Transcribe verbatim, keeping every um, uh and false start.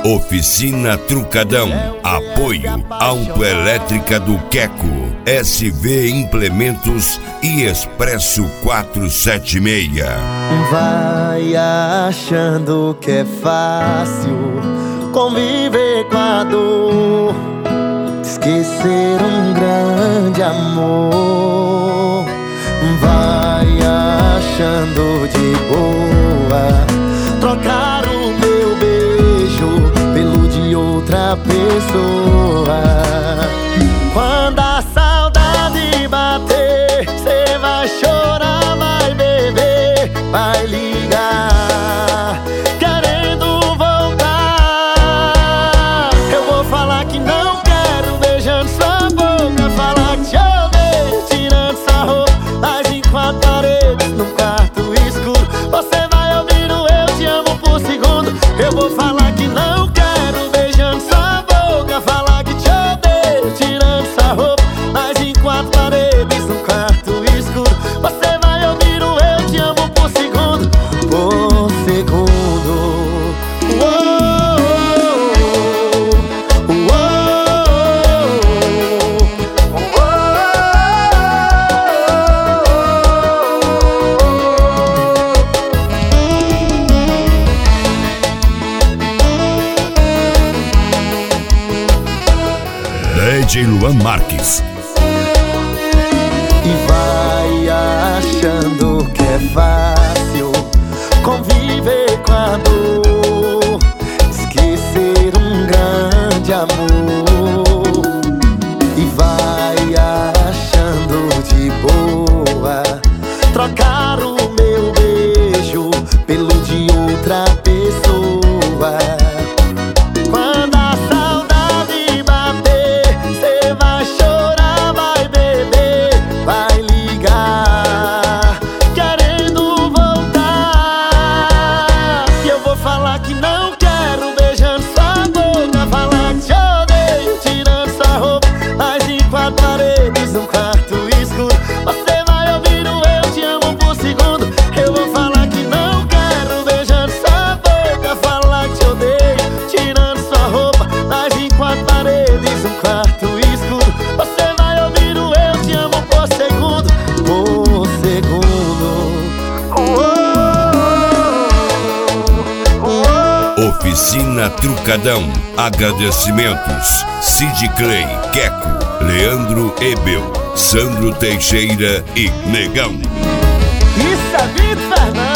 Oficina Trucadão. Apoio Autoelétrica do Queco, S V Implementos e Expresso quatrocentos e setenta e seis. Vai achando que é fácil conviver com a dor, esquecer um grande amor. Vai achando de boa trocar o meu beijo pelo de outra pessoa. Quando a saudade bater, cê vai chorar, vai beber, vai ligar querendo voltar. Eu vou falar que não quero, beijando sua boca, falar que te odeio, tirando sua roupa, mas em quatro paredes, num quarto escuro, você vai ouvir o eu te amo por segundo. Eu vou falar que não quero, beijando sua boca, falar que te odeio, tirando sua roupa, mas em quatro paredes, num quarto escuro, você vai ouvir o eu te amo por segundo, por segundo. Uou, uou, D J Luan Marques. E vai achando que é fácil conviver com a dor, esquecer um grande amor. E vai achando de boa trocar o meu beijo pelo de outra pessoa. Quando a saudade bater, cê vai chorar, vai beber, vai ligar querendo voltar. E eu vou falar que não quero, beijando sua boca, falar que te odeio, tirando sua roupa, mas em quatro paredes, num quarto escuro, você vai ouvir o eu te amo por segundo. Eu vou falar que não quero, beijando sua boca, falar que te odeio, tirando sua roupa, mas em quatro paredes, num quarto escuro, você vai ouvir o eu te amo por segundo, por segundo. Uou, uou. Oficina Trucadão. Agradecimentos: Cid Clay, Queco, Leandro Ebel, Sandro Teixeira e Negão. Isso é Vitor Fernandes.